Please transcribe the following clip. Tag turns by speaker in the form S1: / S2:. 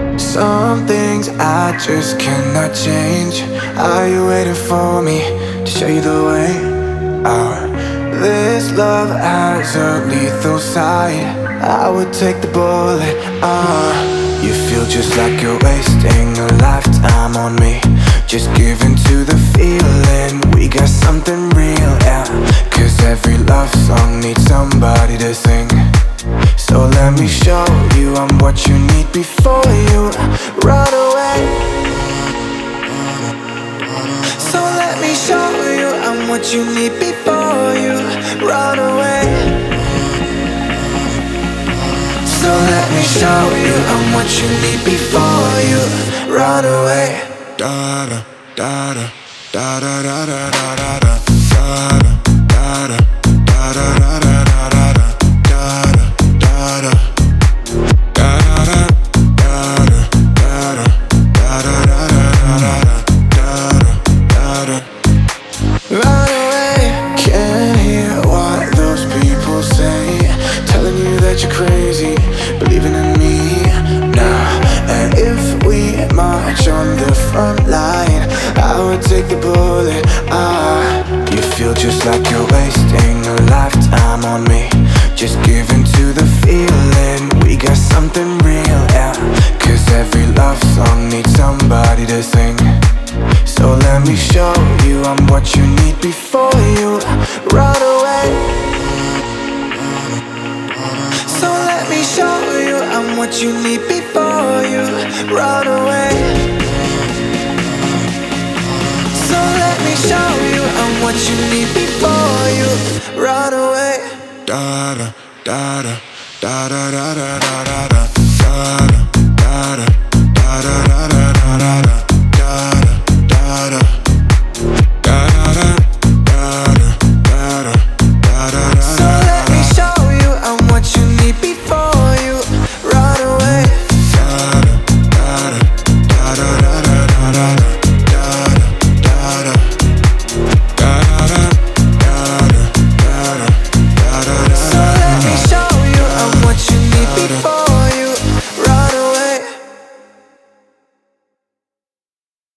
S1: Some things I just cannot change. Are you waiting for me to show you the way out? This love has a lethal side. I would take the bullet, You feel just like you're wasting a lifetime on me. Just give in to the feeling. We got something real, yeah. Cause every love song needs somebody to sing. So let me show you I'm what you need before you run away. So let me show you I'm what you need before you run away. So let me show you I'm what you need before you run away. Da da da da da da da da da da da da da da da da. You're crazy, believing in me now. And if we march on the front line, I would take the bullet, You feel just like you're wasting a lifetime on me. Just give in to the feeling. We got something real, yeah. Cause every love song needs somebody to sing. So let me show you I'm what you need before you run away. So let me show you I'm what you need before you run away. So let me show you I'm what you need before you run away. Da da da da da da da da da da da.